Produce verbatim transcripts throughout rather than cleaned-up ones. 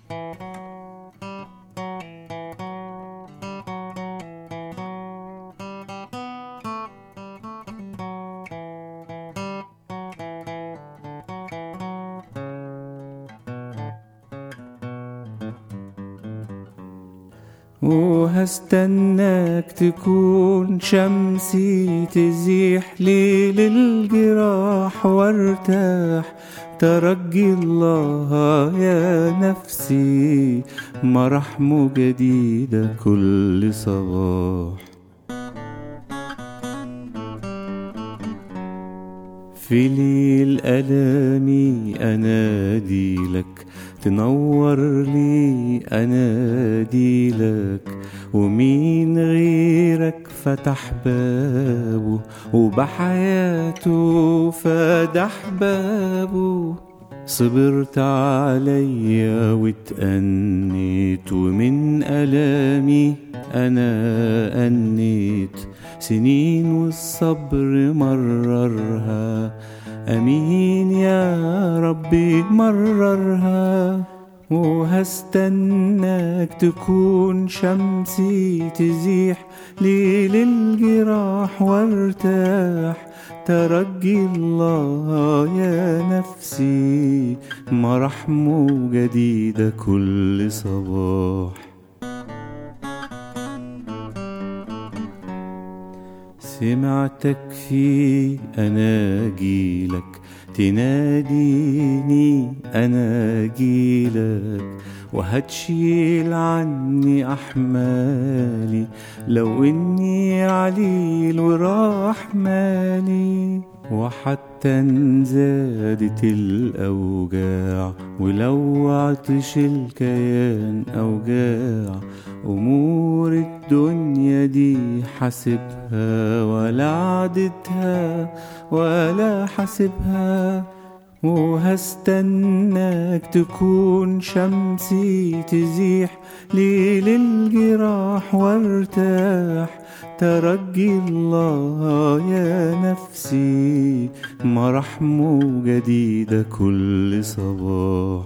وهستناك تكون شمسي تزيح ليل الجراح وارتاح. ترجي الله يا نفسي مراحمه جديدة كل صباح. في ليل ألامي أناديلك تنور لي أناديلك، ومين غيرك فتح بابه وبحياته فدح بابه. صبرت عليا واتأنيت ومن ألامي أنا أنيت، سنين والصبر مررها أمين يا ربي مررها. وهستناك تكون شمسي تزيح ليل الجراح وارتاح. ترجي الله يا نفسي مراحمه جديدة كل صباح. سمعتك في أناجيلك تناديني أناجيلك، وهتشيل عني أحمالي لو إني عليل وراح مالي. وحتى انزادت الأوجاع ولو عطش الكيان أوجاع، أمور الدنيا دي حاسبها ولا عدتها ولا حاسبها. وهستناك تكون شمسي تزيح ليل الجراح وارتاح. ترجي الله يا نفسي مراحمه جديدة كل صباح.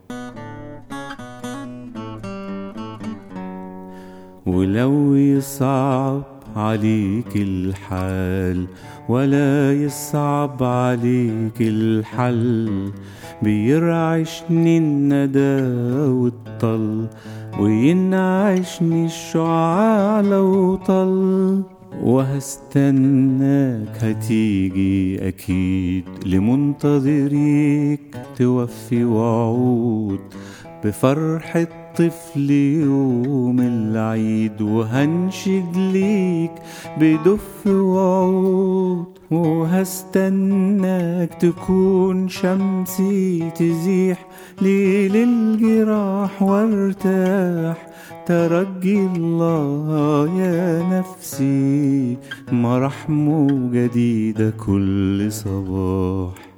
ولو يصعب عليك الحال ولا يصعب عليك الحل، بيرعشني الندى والطل وينعشني الشعاع لو طل. وهستناك هتيجي أكيد لمنتظريك توفي وعود بفرحة طفل يوم العيد، وهنشد ليك بدف وعود. وهستناك تكون شمسي تزيح ليل الجراح وارتاح. ترجي الله يا نفسي مراحمه جديدة كل صباح.